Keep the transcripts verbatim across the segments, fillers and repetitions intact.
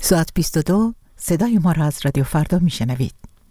ساعت بیست و دو صدای ما را از رادیو فردا میشنوید.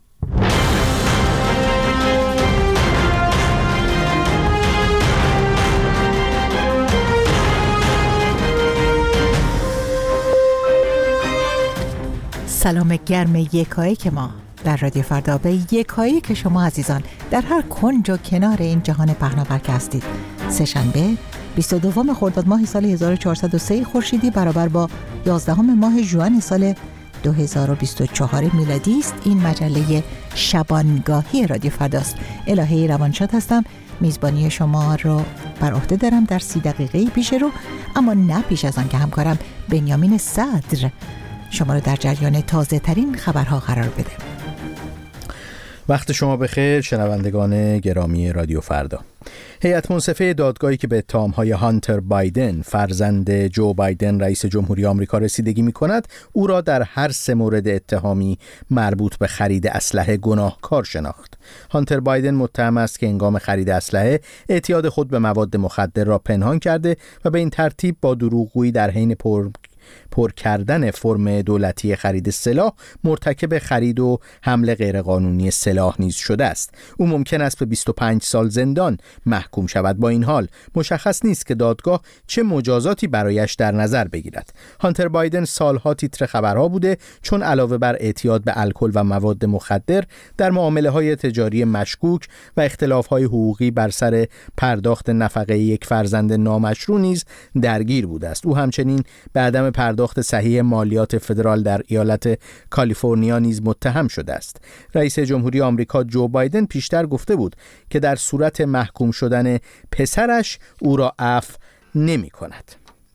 سلام گرم یکایی که ما در رادیو فردا به یکایی که شما عزیزان در هر کنج و کنار این جهان پهناور هستید. سه‌شنبه بیست و دوم خرداد ماه سال هزار و چهارصد و سه خورشیدی برابر با یازدهم ماه ژوئن سال دو هزار و بیست و چهار میلادی است. این مجله شبانگاهی رادیو فرداست. الهه روانشاد هستم. میزبانی شما رو بر عهده دارم در سی دقیقه پیش رو، اما نه پیش از آن که همکارم بنیامین صدر شما رو در جریان تازه ترین خبرها قرار بده. وقت شما بخیر شنوندگان گرامی رادیو فردا. هیئت منصفه دادگاهی که به اتهام‌های هانتر بایدن فرزند جو بایدن رئیس جمهوری آمریکا رسیدگی می‌کند، او را در هر سه مورد اتهامی مربوط به خرید اسلحه گناهکار شناخت. هانتر بایدن متهم است که هنگام خرید اسلحه اعتیاد خود به مواد مخدر را پنهان کرده و به این ترتیب با دروغگویی در حین پر پر کردن فرم دولتی خرید سلاح مرتکب خرید و حمل غیرقانونی سلاح نیز شده است. او ممکن است به بیست و پنج سال زندان محکوم شود. با این حال مشخص نیست که دادگاه چه مجازاتی برایش در نظر بگیرد. هانتر بایدن سالها تیتر خبرها بوده، چون علاوه بر اعتیاد به الکل و مواد مخدر در معامله‌های تجاری مشکوک و اختلاف‌های حقوقی بر سر پرداخت نفقه یک فرزند نامشروع نیز درگیر بوده است. او همچنین به عدم پرداخت صحیح مالیات فدرال در ایالت کالیفرنیا نیز متهم شده است. رئیس جمهوری آمریکا جو بایدن پیشتر گفته بود که در صورت محکوم شدن پسرش او را عفو نمی‌کند.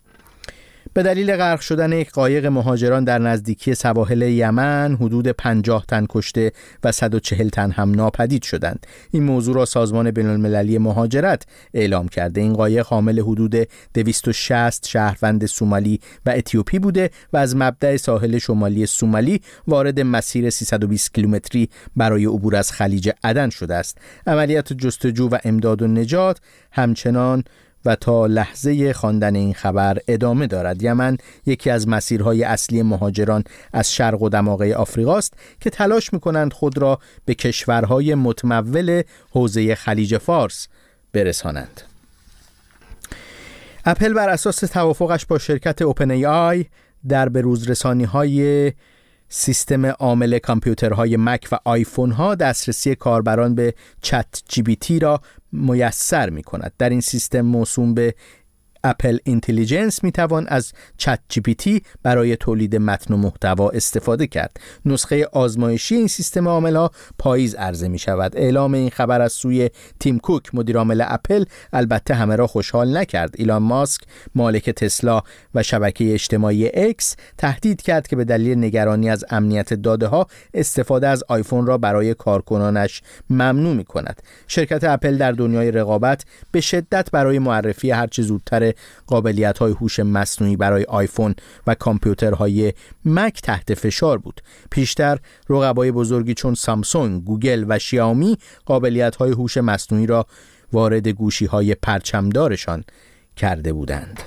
به دلیل غرق شدن یک قایق مهاجران در نزدیکی سواحل یمن حدود پنجاه تن کشته و صد و چهل تن هم ناپدید شدند. این موضوع را سازمان بین‌المللی مهاجرت اعلام کرده. این قایق حامل حدود دویست و شصت شهروند سومالی و اتیوپی بوده و از مبدأ ساحل شمالی سومالی وارد مسیر سیصد و بیست کیلومتری برای عبور از خلیج عدن شده است. عملیات جستجو و امداد و نجات همچنان و تا لحظه خواندن این خبر ادامه دارد. یمن یکی از مسیرهای اصلی مهاجران از شرق و دماغه آفریقا است که تلاش می‌کنند خود را به کشورهای متمول حوزه خلیج فارس برسانند. اپل بر اساس توافقش با شرکت اوپن ای آی در بروزرسانی‌های سیستم عامل کامپیوترهای مک و آیفون ها دسترسی کاربران به چت جی پی تی را میسر می کند. در این سیستم موسوم به اپل اینتلیجنس می توان از چت جی پی تی برای تولید متن و محتوا استفاده کرد. نسخه آزمایشی این سیستم عامل ها پاییز عرضه می شود. اعلام این خبر از سوی تیم کوک مدیر عامل اپل البته همه را خوشحال نکرد. ایلان ماسک مالک تسلا و شبکه اجتماعی اکس تهدید کرد که به دلیل نگرانی از امنیت داده ها استفاده از آیفون را برای کارکنانش ممنوع می کند. شرکت اپل در دنیای رقابت به شدت برای معرفی هر چه زودتر قابلیت‌های هوش مصنوعی برای آیفون و کامپیوترهای مک تحت فشار بود. پیشتر رقبای بزرگی چون سامسونگ، گوگل و شیائومی قابلیت‌های هوش مصنوعی را وارد گوشی‌های پرچمدارشان کرده بودند.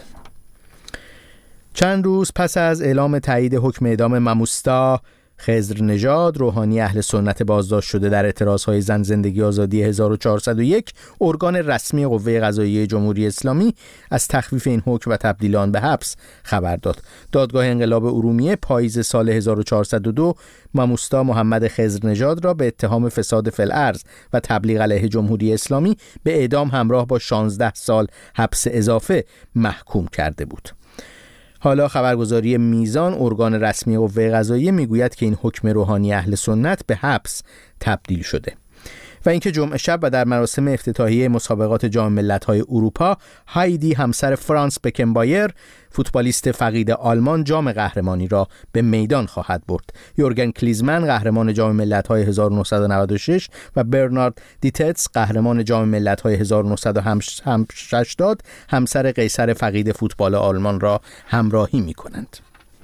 چند روز پس از اعلام تایید حکم اعدام ماموستا خضر نژاد، روحانی اهل سنت بازداشت شده در اعتراضهای زن زندگی آزادی هزار و چهارصد و یک، ارگان رسمی قوه قضاییه جمهوری اسلامی از تخفیف این حکم و تبدیل آن به حبس خبر داد. دادگاه انقلاب ارومیه پاییز سال هزار و چهارصد و دو ماموستا محمد خضر نژاد را به اتهام فساد فی الارض و تبلیغ علیه جمهوری اسلامی به اعدام همراه با شانزده سال حبس اضافه محکوم کرده بود. حالا خبرگزاری میزان، ارگان رسمی قوه قضاییه، میگوید که این حکم روحانی اهل سنت به حبس تبدیل شده. و اینکه جمعه شب و در مراسم افتتاحیه مسابقات جام ملت‌های اروپا، هایدی همسر فرانس بکنبایر، فوتبالیست فقید آلمان، جام قهرمانی را به میدان خواهد برد. یورگن کلیزمن قهرمان جام ملت‌های هزار و نهصد و نود و شش و برنارد دیتتس قهرمان جام ملت‌های هزار و نهصد و هشتاد همسر قیصر فقید فوتبال آلمان را همراهی می‌کنند.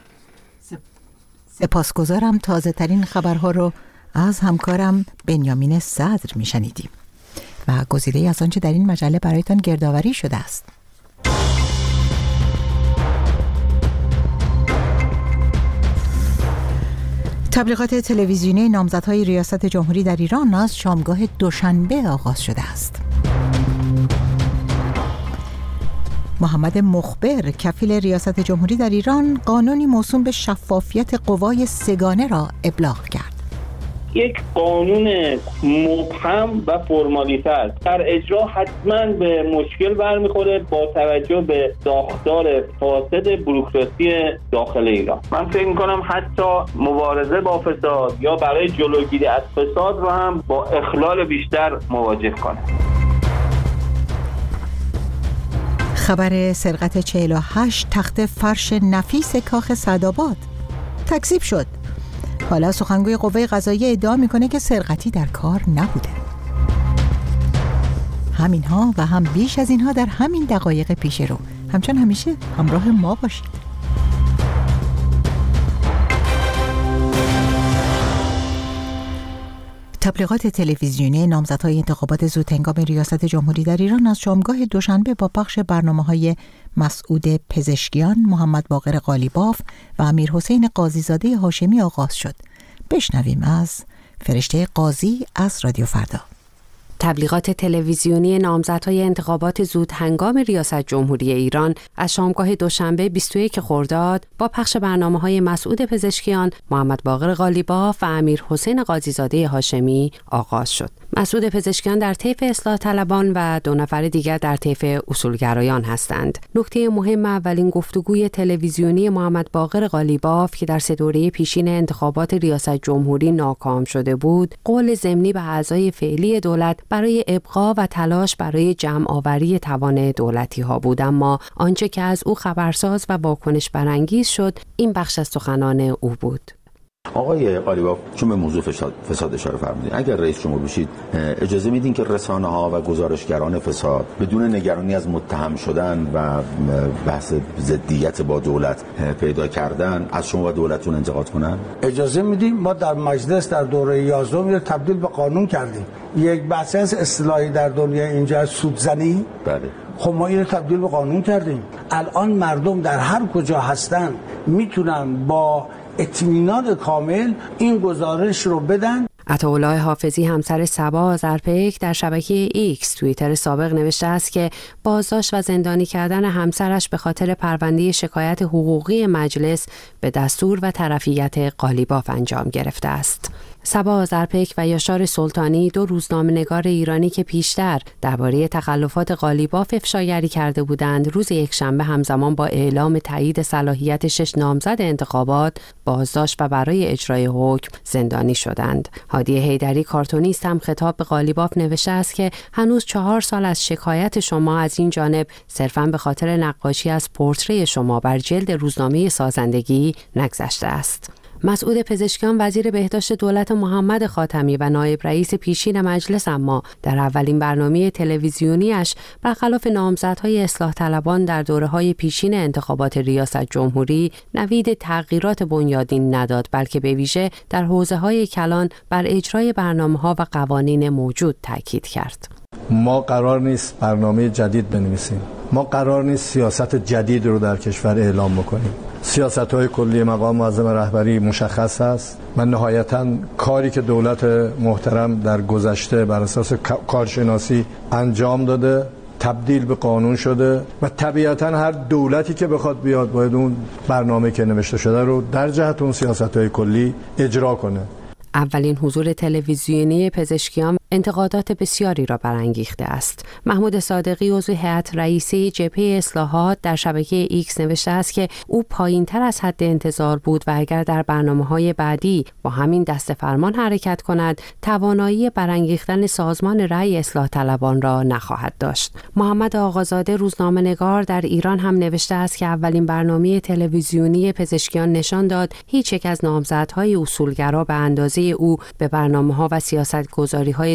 سپاسگزارم. تازه ترین خبرها رو از همکارم بنیامین صدر میشنیدیم و گزیده‌ای از آنچه در این مجله برایتان گردآوری شده است. تبلیغات تلویزیونی نامزدهای ریاست جمهوری در ایران از شامگاه دوشنبه آغاز شده است. محمد مخبر کفیل ریاست جمهوری در ایران قانونی موسوم به شفافیت قوای سگانه را ابلاغ کرد. یک قانون مبهم و فرمالیته است. در اجرا حتما به مشکل برمیخوره با توجه به ساختار فاسد بوروکراسی داخل ایران. من فکر میکنم حتی مبارزه با فساد یا برای جلوگیری از فساد رو هم با اخلال بیشتر مواجه کنه. خبر سرقت چهل و هشت تخت فرش نفیس کاخ سعدآباد تکذیب شد. حالا سخنگوی قوه قضاییه ادعا میکنه که سرقتی در کار نبوده. همین ها و هم بیش از اینها در همین دقایق پیش رو. همچون همیشه همراه ما باشید. تبلیغات تلویزیونی نامزدهای انتخابات زودهنگام ریاست جمهوری در ایران از شامگاه دوشنبه با پخش برنامه‌های مسعود پزشکیان، محمد باقر قالیباف و امیر حسین قاضیزاده هاشمی آغاز شد. بشنویم از فرشته قاضی از رادیو فردا. تبلیغات تلویزیونی نامزدهای انتخابات زودهنگام ریاست جمهوری ایران از شامگاه دوشنبه بیست و یک خرداد با پخش برنامه‌های مسعود پزشکیان، محمد باقر قالیباف و امیر حسین قاضیزاده هاشمی آغاز شد. مسعود پزشکیان در طیف اصلاح طلبان و دو نفر دیگر در طیف اصولگرایان هستند. نکته مهم اولین گفتگوی تلویزیونی محمد باقر قالیباف که در سه دوره پیشین انتخابات ریاست جمهوری ناکام شده بود، قول ضمنی به اعضای فعلی دولت برای ابقا و تلاش برای جمع آوری توان دولتی ها بود. اما آنچه که از او خبرساز و واکنش برانگیز شد این بخش از سخنان او بود. آقای قالیباف، چون به موضوع فساد, فساد اشاره فرمودید، اگر رئیس جمهور بشید اجازه میدین که رسانه ها و گزارشگران فساد بدون نگرانی از متهم شدن و بحث ضدیت با دولت پیدا کردن از شما و دولتتون انتقاد کنن؟ اجازه میدیم. ما در مجلس در دوره یازدهم رو تبدیل به قانون کردیم. یک بحث از اصطلاحی در دنیا اینجا سودزنی. بله. خب ما اینو تبدیل به قانون کردیم. الان مردم در هر کجا هستن میتونن با اطمینان کامل این گزارش رو بدن. عطاالله حافظی همسر صبا آذرپیک در شبکه ایکس توییتر سابق نوشته است که بازداشت و زندانی کردن همسرش به خاطر پرونده شکایت حقوقی مجلس به دستور و طرفیت قالیباف انجام گرفته است. صبا آذرپیک و یاشار سلطانی، دو روزنامه‌نگار ایرانی که پیشتر درباره تخلفات قالیباف افشاگری کرده بودند، روز یکشنبه همزمان با اعلام تایید صلاحیت شش نامزد انتخابات بازداشت و برای اجرای حکم زندانی شدند. هادی حیدری کارتونیست هم خطاب به قالیباف نوشته است که هنوز چهار سال از شکایت شما از این جانب صرفاً به خاطر نقاشی از پورتری شما بر جلد روزنامه سازندگی نگذشته است. مسعود پزشکیان وزیر بهداشت دولت محمد خاتمی و نایب رئیس پیشین مجلس اما در اولین برنامه تلویزیونیش برخلاف نامزدهای اصلاح طلبان در دوره‌های پیشین انتخابات ریاست جمهوری نوید تغییرات بنیادین نداد، بلکه به ویژه در حوزه‌های کلان بر اجرای برنامه‌ها و قوانین موجود تاکید کرد. ما قرار نیست برنامه جدید بنویسیم. ما قرار نیست سیاست جدید رو در کشور اعلام بکنیم. سیاست‌های کلی مقام معظم رهبری مشخص است و نهایتاً کاری که دولت محترم در گذشته بر اساس کارشناسی انجام داده تبدیل به قانون شده و طبیعتاً هر دولتی که بخواد بیاد باید اون برنامه که نوشته شده رو در جهت اون سیاست‌های کلی اجرا کنه. اولین حضور تلویزیونی پزشکیان انتقادات بسیاری را برانگیخته است. محمود صادقی عضو هیئت رئیسه جبهه اصلاحات در شبکه ایکس نوشته است که او پایین‌تر از حد انتظار بود و اگر در برنامه‌های بعدی با همین دست فرمان حرکت کند توانایی برانگیختن سازمان رأی اصلاح طلبان را نخواهد داشت. محمد آقازاده روزنامه‌نگار در ایران هم نوشته است که اولین برنامه تلویزیونی پزشکیان نشان داد هیچ یک از نامزدهای اصولگرا به اندازه او به برنامه‌ها و سیاست‌گذاری‌های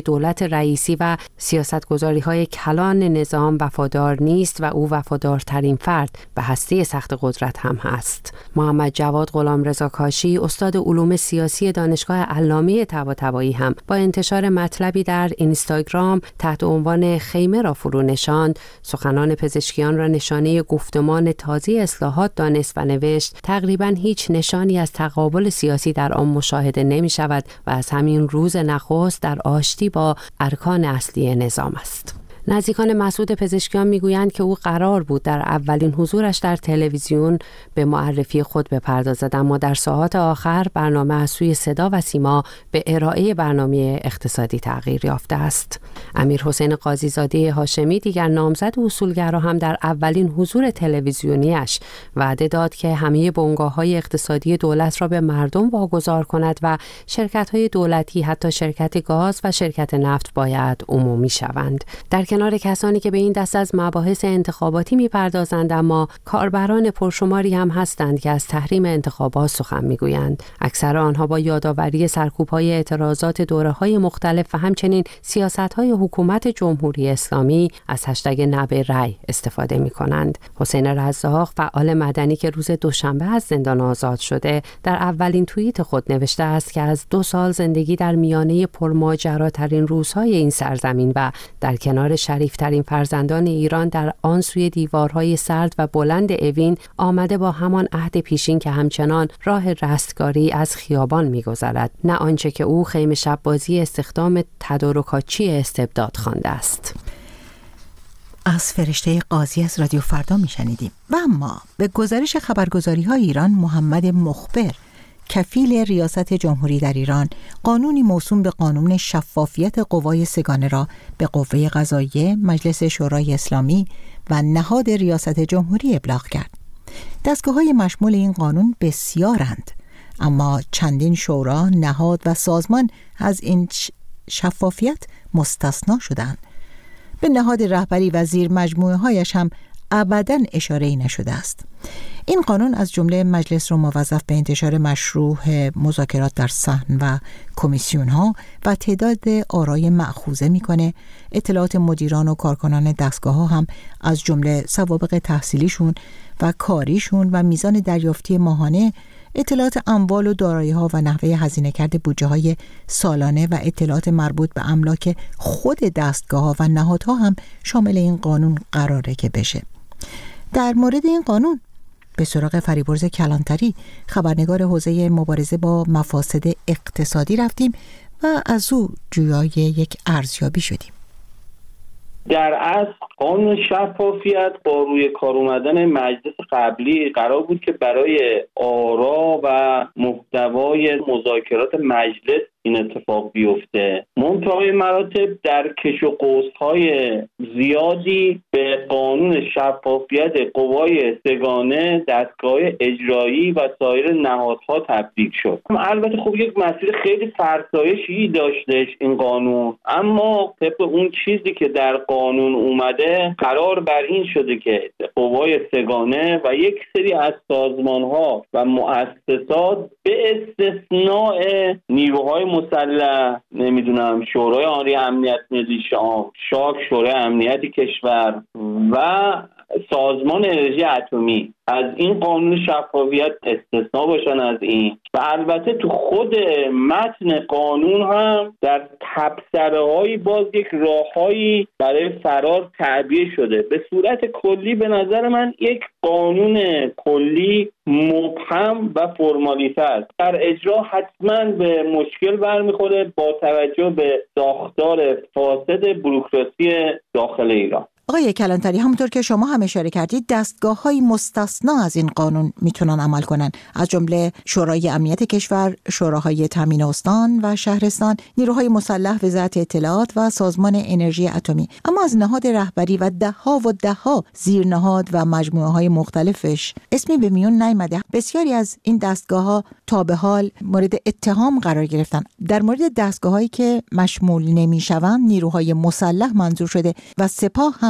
دولت رئیسی و سیاستگذاری‌های کلان نظام وفادار نیست و او وفادارترین فرد به هسته سخت قدرت هم هست. محمد جواد غلامرضا کاشی، استاد علوم سیاسی دانشگاه علامه طباطبایی، هم با انتشار مطلبی در اینستاگرام تحت عنوان خیمه را فرو نشاند، سخنان پزشکیان را نشانه گفتمان تازه اصلاحات دانست و نوشت تقریباً هیچ نشانی از تقابل سیاسی در آن مشاهده نمی شود و از همین روز نخست در آشتی با ارکان اصلی نظام است. نزدیکان مسعود پزشکیان میگویند که او قرار بود در اولین حضورش در تلویزیون به معرفی خود بپردازد، اما در ساعات آخر برنامه از سوی صدا و سیما به ارائه برنامه اقتصادی تغییر یافته است. امیر حسین قاضیزاده هاشمی، دیگر نامزد اصولگرا، هم در اولین حضور تلویزیونیش وعده داد که همه بنگاه‌های اقتصادی دولت را به مردم واگذار کند و شرکت‌های دولتی، حتی شرکت گاز و شرکت نفت، باید عمومی شوند. در کنار کسانی که به این دست از مباحث انتخاباتی می‌پردازند، اما کاربران پرشماری هم هستند که از تحریم انتخابات سخن می‌گویند. اکثر آنها با یادآوری سرکوب‌های اعتراضات دوره‌های مختلف و همچنین سیاست‌های حکومت جمهوری اسلامی از هشتگ نبع رأی استفاده می‌کنند. حسین رزاق، فعال مدنی که روز دوشنبه از زندان آزاد شده، در اولین توییت خود نوشته است که از دو سال زندگی در میانه پرماجراترین روزهای این سرزمین و در کنار شریفترین فرزندان ایران در آن سوی دیوارهای سرد و بلند اوین آمده با همان عهد پیشین که همچنان راه رستگاری از خیابان می‌گذرد، نه آنچه که او خیمه شب بازی استخدام تدارکاتی استبداد خوانده است. از فرشته قاضی از رادیو فردا میشنیدیم. و اما به گزارش خبرگزاری‌های ایران، محمد مخبر، کفیل ریاست جمهوری در ایران، قانونی موسوم به قانون شفافیت قوای سگانه را به قوه قضاییه، مجلس شورای اسلامی و نهاد ریاست جمهوری ابلاغ کرد. دستگاه‌های مشمول این قانون بسیارند، اما چندین شورا، نهاد و سازمان از این شفافیت مستثنا شدند. به نهاد رهبری و زیر مجموعه هایش هم ابداً اشاره‌ای نشده است. این قانون از جمله مجلس را موظف به انتشار مشروع مذاکرات در صحن و کمیسیون ها و تعداد آرای مأخوذه میکنه. اطلاعات مدیران و کارکنان دستگاه ها هم از جمله سوابق تحصیلیشون و کاریشون و میزان دریافتی ماهانه، اطلاعات اموال و دارایی ها و نحوه هزینه کرده بودجه های سالانه و اطلاعات مربوط به املاک خود دستگاه ها و نهادها هم شامل این قانون قراره که بشه. در مورد این قانون به سراغ فریبرز کلانتری، خبرنگار حوزه مبارزه با مفاسد اقتصادی، رفتیم و از او جویای یک ارزیابی شدیم. در اصل قانون شفافیت با روی کار اومدن مجلس قبلی قرار بود که برای آرا و محتوای مذاکرات مجلس این اتفاق بیفته. منتهای مراتب در کش و قوس‌های زیادی به قانون شفافیت قوای سگانه، دستگاه اجرایی و سایر نهادها تبدیل شد. البته خب یک مسیر خیلی فرسایشی داشتش این قانون، اما طبق اون چیزی که در قانون اومده قرار بر این شده که قوای سگانه و یک سری از سازمان‌ها و مؤسسات به استثناء نیروهای مسلح، نمیدونم شورای عالی امنیت ملی، شاک، شورای امنیت کشور و سازمان انرژی اتمی از این قانون شفافیت استثناء باشن از این. و البته تو خود متن قانون هم در تبصره‌های باز یک راههایی برای فرار تعبیه شده. به صورت کلی به نظر من یک قانون کلی مبهم و فرمالیته است. در اجرا حتما به مشکل برمیخوره با توجه به ساختار فاسد بوروکراسی داخل ایران. آقای کلانتری، همونطور که شما هم اشاره کردید، دستگاه‌های مستثنا از این قانون میتونن عمل کنن، از جمله شورای امنیت کشور، شوراهای تامین استان و شهرستان، نیروهای مسلح، وزارت اطلاعات و سازمان انرژی اتمی. اما از نهاد رهبری و ده‌ها و ده‌ها زیرنهاد و مجموعه‌های مختلفش اسمی به میون نیامده. بسیاری از این دستگاه‌ها تا به حال مورد اتهام قرار گرفتن. در مورد دستگاه‌هایی که مشمول نمیشوند، نیروهای مسلح منظور شده و سپاه هم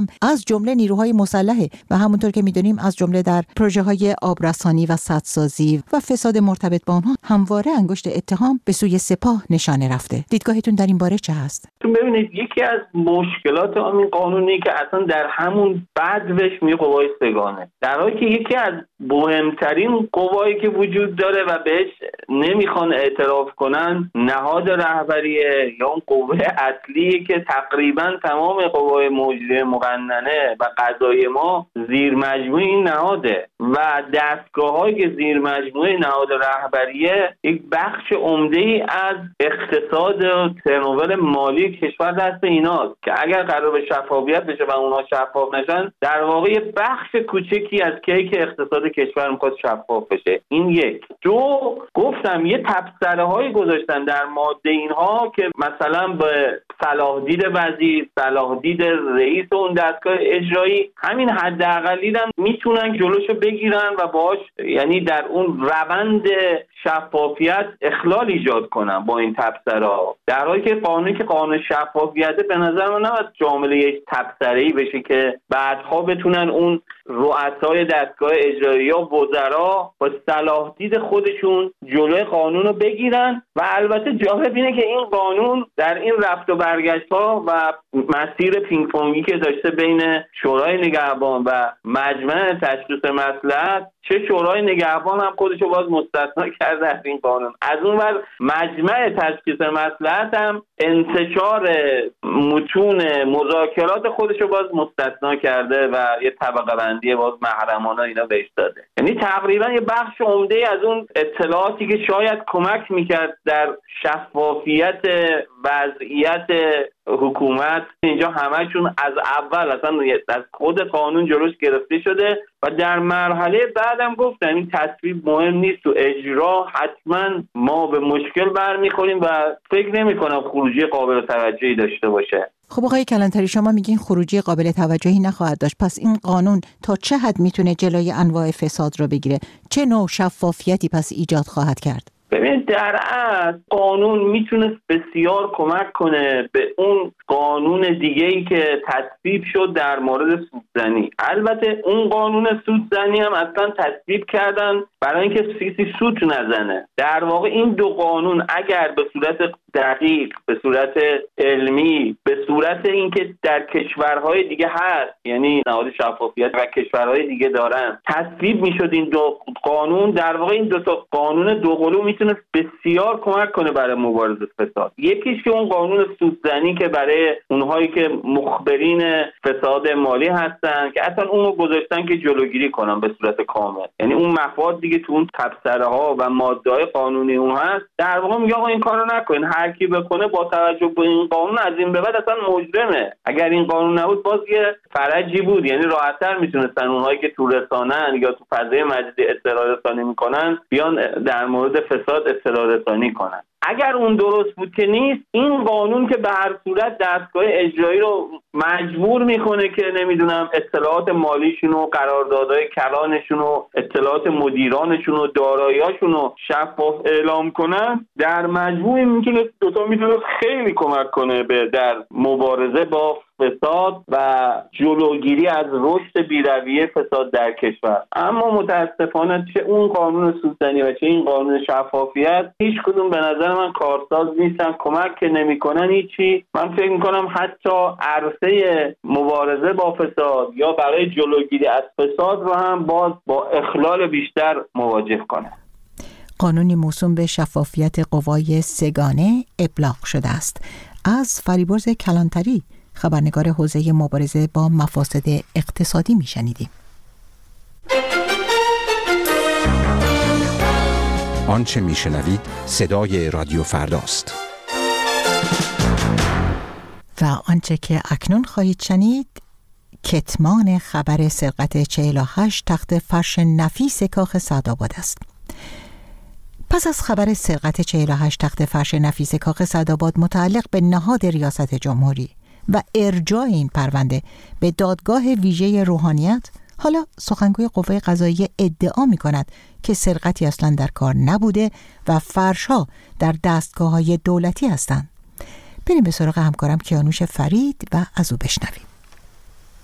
هم از جمله نیروهای مسلحه و همونطور که میدونیم از جمله در پروژه‌های آبرسانی و سدسازی و فساد مرتبط با اونها همواره انگشت اتهام به سوی سپاه نشانه رفته. دیدگاهتون در این باره چه هست؟ تو ببینید یکی از مشکلات این قانونی که اصلا در همون بدوش می قوای سگانه، در حالی که یکی از مهمترین قوایی که وجود داره و بهش نمیخوان اعتراف کنن نهاد رهبریه یا اون قوه اصلی که تقریبا تمام قوای مجریه مقننه و قضایی ما زیر مجموعه این نهاده و دستگاه‌هایی که زیر مجموعه نهاد رهبریه یک بخش عمده‌ای از اقتصاد و ترنوور مالی کشور دست ایناست که اگر قرار به شفافیت بشه و اونها شفاف نشن در واقع یه بخش کوچکی از کیک اقتصاد کشور میخواد شفاف بشه. این یک. دو، گفتم یه تبصره‌هایی گذاشتن در ماده اینها که مثلا به صلاح دید وزیر، صلاح دید رئیس اون دستگاه اجرایی، همین حداقلی هم میتونن جلوشو بگیرن و باهاش یعنی در اون روند شفافیت اخلال ایجاد کنن با این تبصره‌ها، در حالی که قانونی که قانون شفافیت به نظر من نباید شامل یک تبصره‌ای بشه که بعدها بتونن اون رؤسای دستگاه اجرایی یا وزرا با صلاح دید خودشون جلوی قانون رو بگیرن. و البته جالب اینه که این قانون در این رفت و برگشت ها و مسیر پینگ پونگی که داشته بین شورای نگهبان و مجمع تشخیص مصلحت، چه شورای نگهبان هم خودشو باز مستثنا کرده از این قانون، از اون ور مجمع تشخیص مصلحت هم انتشار متون مذاکرات خودشو باز مستثنا کرده و یه طبقه بندی باز محرمانه اینا بهش داده. یعنی تقریبا یه بخش عمده از اون اطلاعاتی که شاید کمک میکرد در شفافیت وضعیت حکومت اینجا همشون از اول اصلا از خود قانون جلوش گرفته شده و در مرحله بعدم گفتم این تصویب مهم نیست، تو اجرا حتما ما به مشکل برمیخوریم و فکر نمی کنم خروجی قابل توجهی داشته باشه. خب آقای کلانتری، شما میگین خروجی قابل توجهی نخواهد داشت، پس این قانون تا چه حد میتونه جلوی انواع فساد رو بگیره؟ چه نوع شفافیتی پس ایجاد خواهد کرد؟ ببینید در اصل قانون میتونه بسیار کمک کنه به اون قانون دیگه‌ای که تصویب شد در مورد سودزنی. البته اون قانون سودزنی هم اصلا تصویب کردن برای اینکه کسی سود نزنه. در واقع این دو قانون اگر به صورت دقیق، به صورت علمی، به صورت اینکه در کشورهای دیگه هست، یعنی نهاد شفافیت و کشورهای دیگه دارن، تصویب میشد این دو قانون، در واقع این دو تا قانون دوقلو میتونه بسیار کمک کنه برای مبارزه فساد. یکیش که اون قانون سودزنی که برای اونهایی که مخبرین فساد مالی هستن که اصلا اونو گذاشتن که جلوگیری کنن به صورت کامل، یعنی اون مفاد دیگه تو اون تبصره ها و ماده‌های قانونی اون هست، در واقع میگه آقا این کارو نکنین، هر کی بکنه با توجه به این قانون از این به بعد اصلا مجرمه. اگر این قانون نبود باز یه فرجی بود، یعنی راحت‌تر میتونستن اونهایی که تو رسانه‌ن یا تو فضای مجازی اطلاع رسانی میکنن بیان در مورد فساد اطلاع رسانی کنن. اگر اون درست بود که نیست، این قانون که به هر صورت دستگاه اجرایی رو مجبور میکنه که نمیدونم اطلاعات مالیشون و قراردادهای کلانشون و اطلاعات مدیرانشون و دارایی‌هاشون رو شفاف اعلام کنن، در مجموع میتونه دوتا میتونه خیلی کمک کنه به در مبارزه با فساد و جلوگیری از رشد بی‌رویه فساد در کشور. اما متاسفانه چه اون قانون سودزنی و چه این قانون شفافیت هیچ کدوم به نظر من کارساز نیستن، کمک که نمی‌کنن هیچی. من فکر می‌کنم حتی عرصه مبارزه با فساد یا برای جلوگیری از فساد رو هم باز با اخلال بیشتر مواجه کنه. قانونی موسوم به شفافیت قوای سگانه ابلاغ شده است. از فریبرز کلانتری، خبرنگار حوزه مبارزه با مفاسد اقتصادی، میشنیدیم. آنچه میشنوید صدای رادیو فرداست. و آنچه که اکنون خواهید شنید کتمان خبر سرقت چهل و هشت تخت فرش نفیس کاخ سعدآباد است. پس از خبر سرقت چهل و هشت تخت فرش نفیس کاخ سعدآباد متعلق به نهاد ریاست جمهوری و ارجاع این پرونده به دادگاه ویژه روحانیت، حالا سخنگوی قوه قضاییه ادعا می کند که سرقتی اصلا در کار نبوده و فرش‌ها در دستگاه‌های دولتی هستند. بریم به سراغ همکارم کیانوش فرید و از او بشنویم.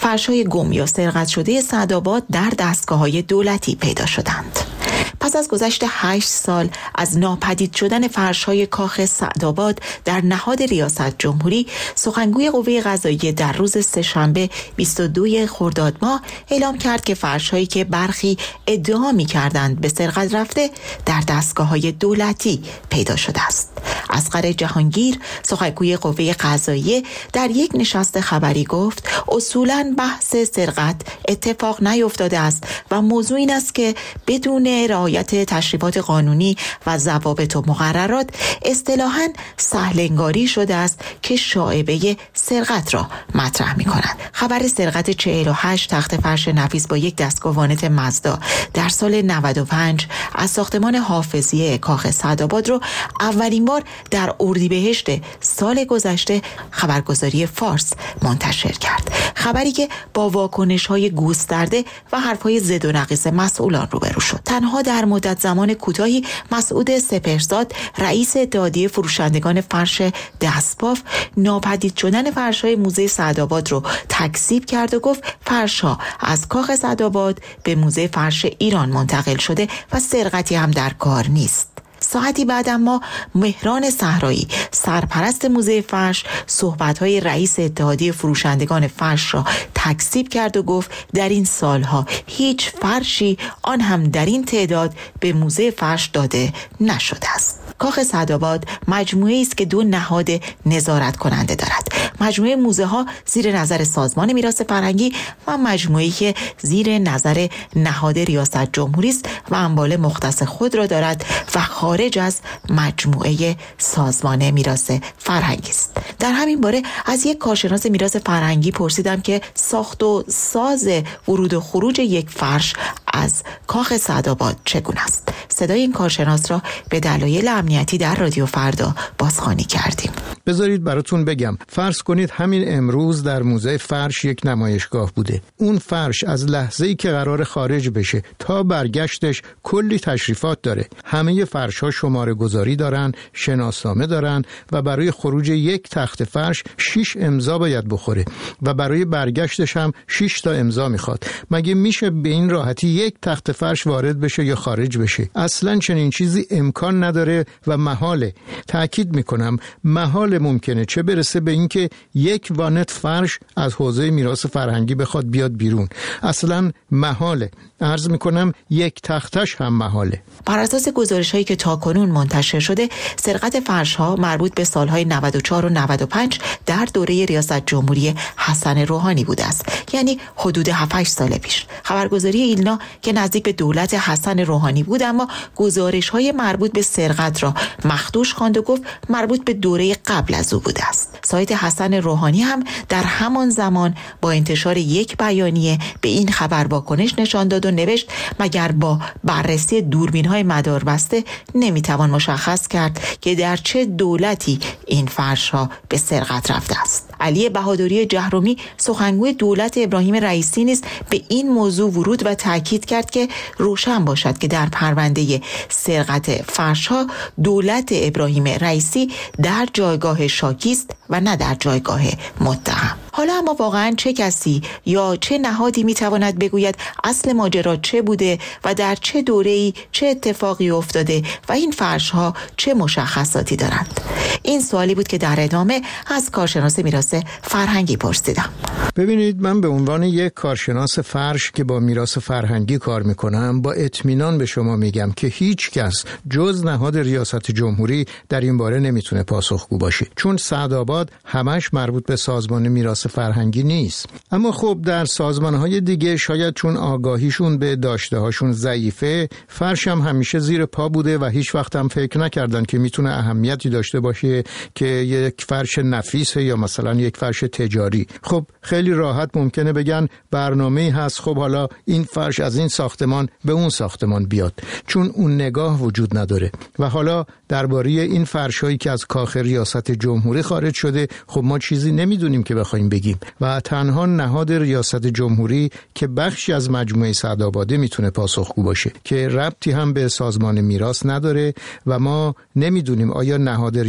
فرش‌های گم یا سرقت شده سعدآباد در دستگاه‌های دولتی پیدا شدند. پس از گذشت هشت سال از ناپدید شدن فرش‌های کاخ سعدآباد در نهاد ریاست جمهوری، سخنگوی قوه قضاییه در روز سه‌شنبه بیست و دو خرداد ماه اعلام کرد که فرش‌هایی که برخی ادعا می‌کردند به سرقت رفته در دستگاه‌های دولتی پیدا شده است. اصغر جهانگیر، سخنگوی قوه قضاییه، در یک نشست خبری گفت اصولاً بحث سرقت اتفاق نیفتاده است و موضوع این است که بدون رعایت تشریفات قانونی و ضوابط و مقررات اصطلاحاً سهل‌انگاری شده است که شایبه سرقت را مطرح می‌کنند. خبر سرقت چهل و هشت تخت فرش نفیس با یک دستگاه وانت مزدا در سال نود و پنج از ساختمان حافظیه کاخ سعدآباد رو اولین بار در اردیبهشت سال گذشته خبرگزاری فارس منتشر کرد. خبری که با واکنش‌های گسترده و حرف‌های ضد و نقیض مسئولان روبرو شد. تنها در مدت زمان کوتاهی مسعود سپهرزاد، رئیس اتحادیه فروشندگان فرش دستباف، ناپدید شدن فرش‌های موزه سعدآباد رو تکذیب کرد و گفت فرش‌ها از کاخ سعدآباد به موزه فرش ایران منتقل شده و سرقتی هم در کار نیست. ساعتی بعد اما مهران صحرایی، سرپرست موزه فرش، صحبت‌های رئیس اتحادیه فروشندگان فرش را تکذیب کرد و گفت در این سالها هیچ فرشی، آن هم در این تعداد، به موزه فرش داده نشده است. کاخ سعدآباد مجموعه‌ای است که دو نهاد نظارت کننده دارد. مجموعه موزه ها زیر نظر سازمان میراث فرهنگی و مجموعه‌ای که زیر نظر نهاد ریاست جمهوری است و انبال مختص خود را دارد و خارج از مجموعه سازمان میراث فرهنگی است. در همین باره از یک کارشناس میراث فرهنگی پرسیدم که ساخت و ساز ورود و خروج یک فرش از کاخ سعدآباد چگونه است. صدای این کارشناس را به دلایل امنیتی در رادیو فردا بازخوانی کردیم. بذارید براتون بگم، فرض کنید همین امروز در موزه فرش یک نمایشگاه بوده. اون فرش از لحظه‌ای که قرار خارج بشه تا برگشتش کلی تشریفات داره. همه فرش‌ها شماره گذاری دارن، شناسنامه دارن و برای خروج یک تخت فرش شش امضا باید بخوره و برای برگشتش هم شش تا امضا میخواد. مگه میشه به این راحتی یک تخت فرش وارد بشه یا خارج بشه؟ اصلاً چنین چیزی امکان نداره و محاله. تأکید میکنم محال ممکنه، چه برسه به اینکه یک وانت فرش از حوزه میراث فرهنگی بخواد بیاد بیرون. اصلاً محاله. عرض میکنم یک تختش هم محاله. بر اساس گزارش‌هایی که تاکنون منتشر شده، سرقت فرش‌ها مربوط به سالهای نود و چهار و نود و پنج در دوره ریاست جمهوری حسن روحانی بوده است، یعنی حدود هفت هشت سال پیش. خبرگزاری ایلنا که نزدیک به دولت حسن روحانی بود اما گزارش‌های مربوط به سرقت را مخدوش خواند و گفت مربوط به دوره قبل از او بوده است. سایت حسن روحانی هم در همان زمان با انتشار یک بیانیه به این خبر واکنش نشان داد و نوشت مگر با بررسی دوربین‌های مداربسته نمیتوان مشخص کرد که در چه دولتی این فرش‌ها به سرقت رفته است. علی بهادری جهرومی، سخنگوی دولت ابراهیم رئیسی، نیز به این موضوع ورود و تاکید کرد که روشن باشد که در پرونده سرقت فرش‌ها دولت ابراهیم رئیسی در جایگاه شاکی است و نه در جایگاه متهم. حالا اما واقعاً چه کسی یا چه نهادی میتواند بگوید اصل ماجرا چه بوده و در چه دوره‌ای چه اتفاقی افتاده و این فرش‌ها چه مشخصاتی دارند؟ این سوالی بود که در ادامه از کارشناس میراث فرهنگی پرسیدم. ببینید، من به عنوان یک کارشناس فرش که با میراث فرهنگی کار میکنم با اطمینان به شما میگم که هیچ کس جز نهاد ریاست جمهوری در این باره نمیتونه پاسخگو باشه، چون سعدآباد همش مربوط به سازمان میراث فرهنگی نیست. اما خب در سازمانهای دیگه شاید چون آگاهیشون به داشته‌هاشون ضعیفه، فرش هم همیشه زیر پا بوده و هیچ وقت هم فکر نکردن که میتونه اهمیتی داشته باشه که یک فرش نفیسه یا مثلا یک فرش تجاری. خب خیلی راحت ممکنه بگن برنامه‌ای هست، خب حالا این فرش از این ساختمان به اون ساختمان بیاد، چون اون نگاه وجود نداره. و حالا درباره این فرش‌هایی که از کاخ ریاست جمهوری خارج شده، خب ما چیزی نمیدونیم که بخوایم بگیم و تنها نهاد ریاست جمهوری که بخشی از مجموعه سعدآباده میتونه پاسخگو باشه که ربطی هم به سازمان میراث نداره و ما نمیدونیم آیا نهاد ریاست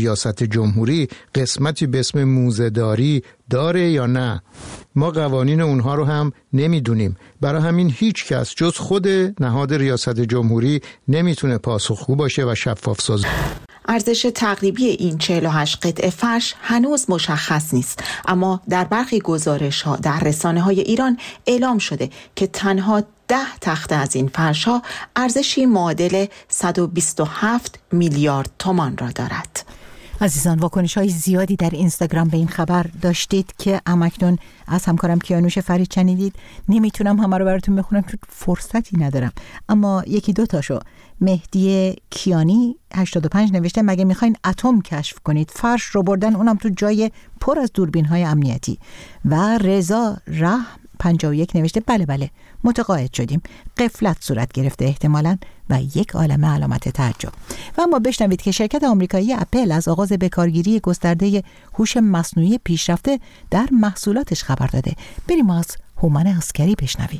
ریاست جمهوری قسمتی به اسم موزه‌داری داره یا نه؟ ما قوانین اونها رو هم نمیدونیم. برای همین هیچ کس جز خود نهاد ریاست جمهوری نمیتونه پاسخگو باشه و شفاف سازی. ارزش تقریبی این چهل و هشت قطعه فرش هنوز مشخص نیست، اما در برخی گزارش‌ها در رسانه‌های ایران اعلام شده که تنها ده تخته از این فرش‌ها ارزشی معادل صد و بیست و هفت میلیارد تومان را دارد. عزیزان، واکنش های زیادی در اینستاگرام به این خبر داشتید که همکنون از همکارم کیانوش فرید شنیدید. نمیتونم همه رو براتون بخونم چون فرصتی ندارم، اما یکی دو تاشو. مهدی کیانی هشتاد و پنج نوشته مگه میخواین اتم کشف کنید؟ فرش رو بردن، اونم تو جای پر از دوربین های امنیتی. و رضا رحم پنجاه و یک نوشته بله بله متقاعد شدیم، غفلت صورت گرفته احتمالاً، و یک عالمه علامت تعجب. و اما بشنوید که شرکت آمریکایی اپل از آغاز بکارگیری گسترده هوش مصنوعی پیشرفته در محصولاتش خبر داده. بریم از هومن عسکری بشنویم.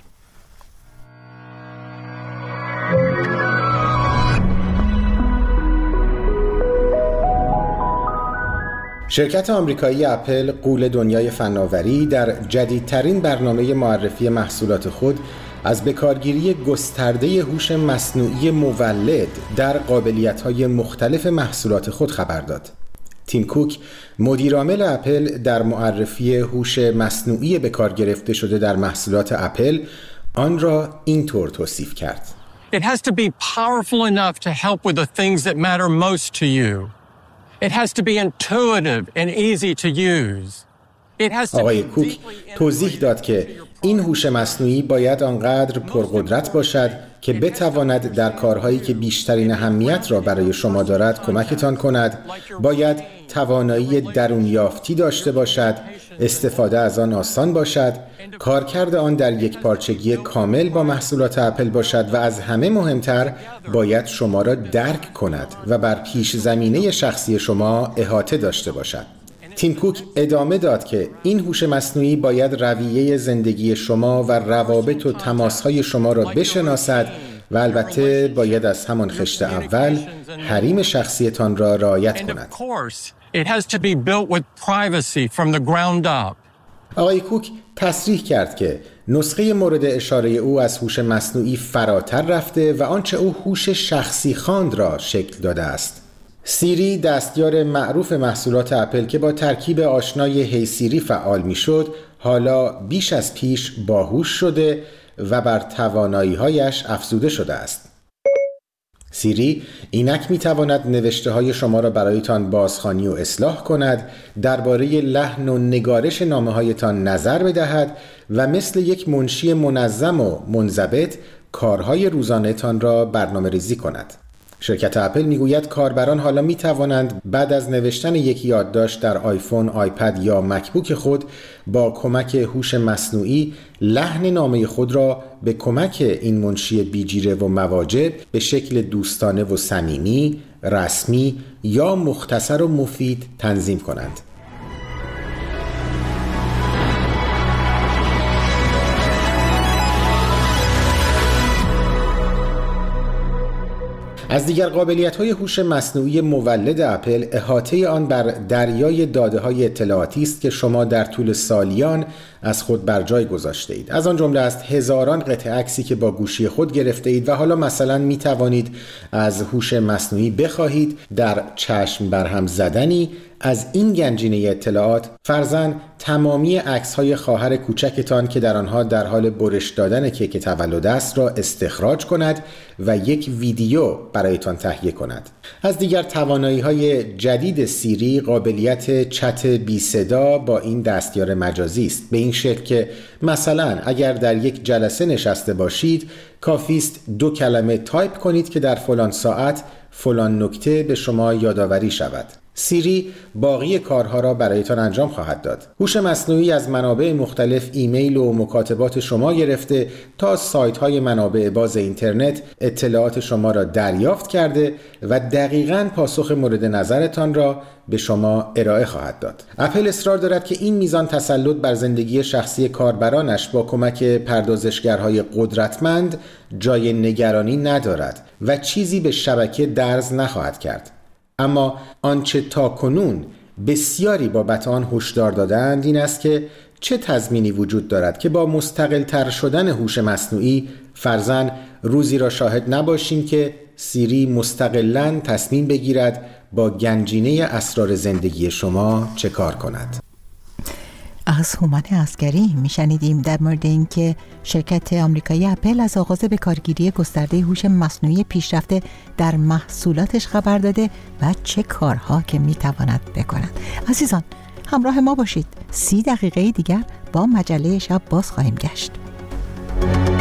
شرکت آمریکایی اپل غول دنیای فناوری در جدیدترین برنامه معرفی محصولات خود از بکارگیری گسترده هوش مصنوعی مولد در قابلیت‌های مختلف محصولات خود خبر داد. تیم کوک، مدیرعامل اپل، در معرفی هوش مصنوعی به کار گرفته شده در محصولات اپل آن را اینطور توصیف کرد: It has to be powerful enough to help with the things that matter most to you. It has to be intuitive and easy to use. It has to آقای کوک توضیح داد که این هوش مصنوعی باید آنقدر پرقدرت باشد که بتواند در کارهایی که بیشترین اهمیت را برای شما دارد کمکتان کند، باید توانایی درونیافتی داشته باشد، استفاده از آن آسان باشد، کارکرد آن در یک پارچگی کامل با محصولات اپل باشد و از همه مهمتر باید شما را درک کند و بر پیش زمینه شخصی شما احاطه داشته باشد. تیم کوک ادامه داد که این هوش مصنوعی باید رویه زندگی شما و روابط و تماسهای شما را بشناسد و البته باید از همان خشت اول حریم شخصیتان را رعایت کند. آقای کوک تصریح کرد که نسخه مورد اشاره او از هوش مصنوعی فراتر رفته و آنچه او هوش شخصی خواند را شکل داده است. سیری، دستیار معروف محصولات اپل که با ترکیب آشنای هی سیری فعال میشد، حالا بیش از پیش باهوش شده و بر توانایی‌هایش افزوده شده است. سیری اینک میتواند نوشته های شما را برایتان بازخوانی و اصلاح کند، درباره لحن و نگارش نامه هایتان نظر بدهد و مثل یک منشی منظم و منضبط کارهای روزانه تان را برنامه ریزی کند. شرکت اپل میگوید کاربران حالا می توانند بعد از نوشتن یک یادداشت در آیفون، آیپد یا مکبوک خود با کمک هوش مصنوعی لحن نامه خود را به کمک این منشی بیجیره و مواجب به شکل دوستانه و صمیمی، رسمی یا مختصر و مفید تنظیم کنند. از دیگر قابلیت‌های هوش مصنوعی مولد اپل، احاطه آن بر دریای داده‌های اطلاعاتی است که شما در طول سالیان از خود بر جای گذاشته اید. از آن جمله است هزاران قطعه عکسی که با گوشی خود گرفته اید و حالا مثلا می توانید از هوش مصنوعی بخواهید در چشم برهم زدنی از این گنجینه اطلاعات فرضاً تمامی عکس‌های خواهر کوچکتان که در آنها در حال برش دادن کیک تولد است را استخراج کند و یک ویدیو برایتان تهیه کند. از دیگر توانایی‌های جدید سیری قابلیت چت بی صدا با این دستیار مجازی است، به این شکل که مثلا اگر در یک جلسه نشسته باشید کافی است دو کلمه تایپ کنید که در فلان ساعت فلان نکته به شما یادآوری شود. سیری باقی کارها را برایتان انجام خواهد داد. هوش مصنوعی از منابع مختلف ایمیل و مکاتبات شما گرفته تا سایت‌های منابع باز اینترنت اطلاعات شما را دریافت کرده و دقیقاً پاسخ مورد نظرتان را به شما ارائه خواهد داد. اپل اصرار دارد که این میزان تسلط بر زندگی شخصی کاربرانش با کمک پردازشگرهای قدرتمند جای نگرانی ندارد و چیزی به شبکه درز نخواهد کرد. اما آنچه تاکنون بسیاری بابت آن هشدار دادند این است که چه تضمینی وجود دارد که با مستقل تر شدن هوش مصنوعی فرضاً روزی را شاهد نباشیم که سیری مستقلاً تصمیم بگیرد با گنجینه اسرار زندگی شما چه کار کند. از هومن عسگری میشنیدیم در مورد اینکه شرکت آمریکایی اپل از آغاز به کارگیری گسترده هوش مصنوعی پیشرفته در محصولاتش خبر داده و چه کارها که میتواند بکند. عزیزان همراه ما باشید، سی دقیقه دیگر با مجله شب باز خواهیم گشت.